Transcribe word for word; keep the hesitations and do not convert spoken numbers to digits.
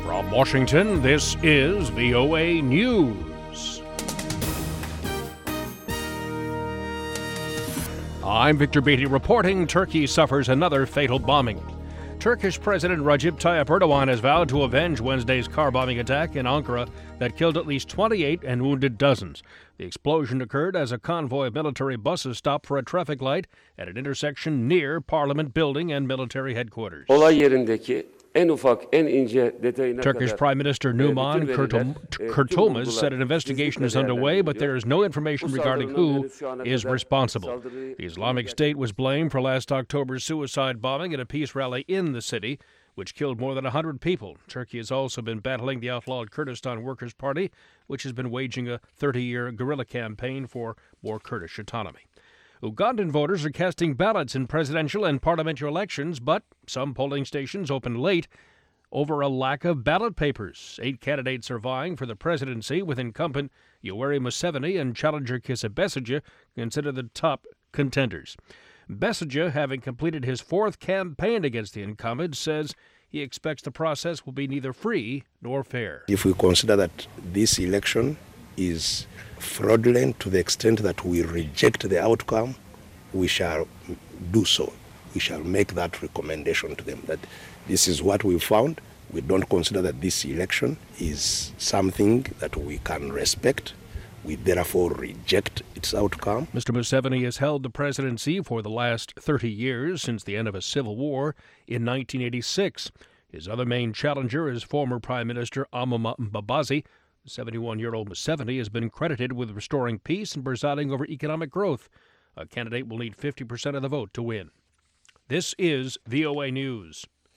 From Washington, this is V O A News. I'm Victor Beatty reporting Turkey suffers another fatal bombing. Turkish President Recep Tayyip Erdogan has vowed to avenge Wednesday's car bombing attack in Ankara that killed at least twenty-eight and wounded dozens. The explosion occurred as a convoy of military buses stopped for a traffic light at an intersection near Parliament Building and military headquarters. Olay yerindeki en ufak, en ince detayına Turkish kadar, Prime Minister Numan bütün Kurtul- veriler, e, Kurtulmuş tüm said an investigation is underway, but there is no information regarding who is responsible. The Islamic State was blamed for last October's suicide bombing at a peace rally in the city, which killed more than one hundred people. Turkey has also been battling the outlawed Kurdistan Workers' Party, which has been waging a thirty-year guerrilla campaign for more Kurdish autonomy. Ugandan voters are casting ballots in presidential and parliamentary elections, but some polling stations opened late over a lack of ballot papers. Eight candidates are vying for the presidency, with incumbent Yoweri Museveni and challenger Kizza Besigye considered the top contenders. Besigye, having completed his fourth campaign against the incumbent, says he expects the process will be neither free nor fair. If we consider that this election is fraudulent to the extent that we reject the outcome, we shall do so. We shall make that recommendation to them that this is what we found. We don't consider that this election is something that we can respect. We therefore reject its outcome. Mister Museveni has held the presidency for the last thirty years, since the end of a civil war in nineteen eighty-six. His other main challenger is former Prime Minister Amama Mbabazi. The seventy-one-year-old Museveni has been credited with restoring peace and presiding over economic growth. A candidate will need fifty percent of the vote to win. This is V O A News.